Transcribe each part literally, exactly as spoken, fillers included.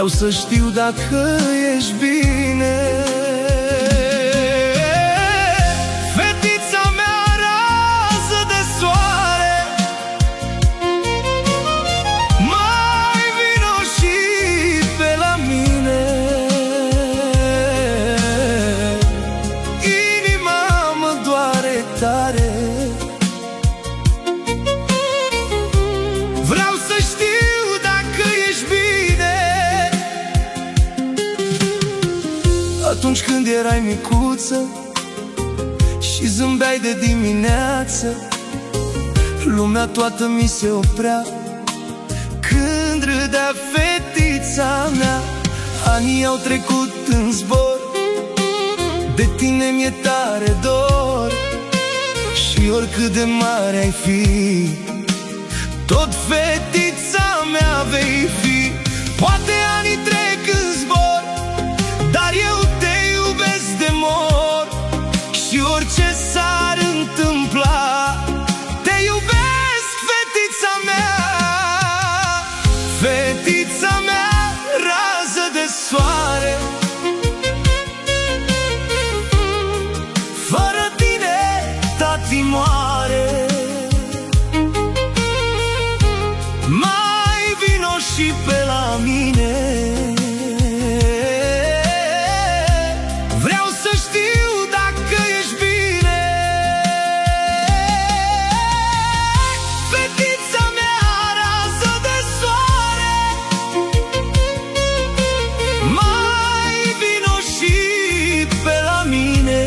Vreau să știu dacă ești bine. Fetița mea, rază de soare, mai vino și pe la mine. Inima mă doare tare, vreau să știu dacă ești bine. Atunci când erai micuță și zâmbeai de dimineață, lumea toată mi se oprea când râdea fetița mea. Anii au trecut în zbor, de tine mi-e tare dor, și oricât de mare ai fi, tot fetița mea vei fi. Poate anii trec în zbor, dar eu te iubesc de mor, și orice s-ar întâmpla, te iubesc, fetița mea. Fetița mea, rază de soare, fără tine tati moare. Mai vino și pe la mine. Vreau să știu dacă ești bine. Fetița mea, rază de soare, mai vino și pe la mine.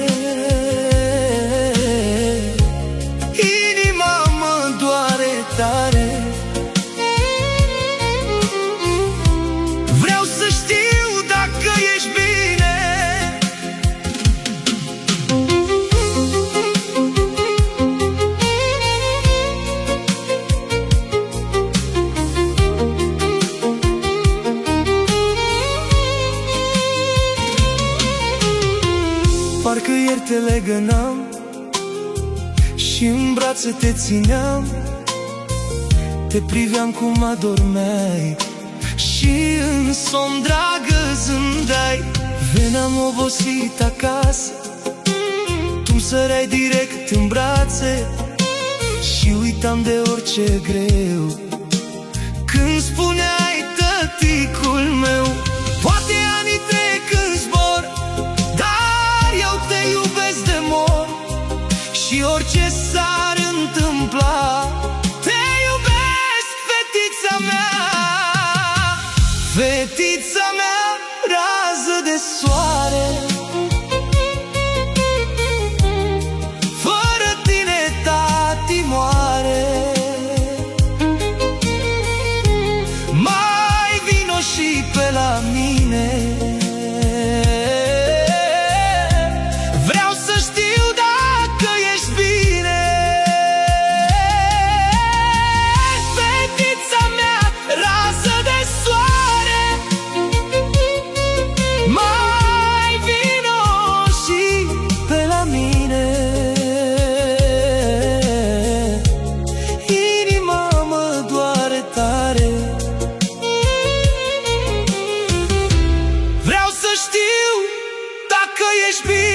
Inima mă doare tare, vreau să știu dacă ești bine. Parcă ieri te legănam și în brațe te țineam, te priveam cum adormeai și în somn, dragă, zâmbeai. Veneam obosit acasă, tu-mi săreai direct în brațe și uitam de orice greu când spuneai tăticul meu. Poate anii trec în zbor, dar eu te iubesc de mor, și orice s-ar întâmpla, te iubesc, fetița mea. Fetița mea, rază de soare, fără tine tati moare. Mai vino și pe la mine. Vreau să știu dacă ești bine. Fetița mea, rază de soare, mai vino și pe la mine. Inima mă doare tare, vreau să știu dacă ești bine.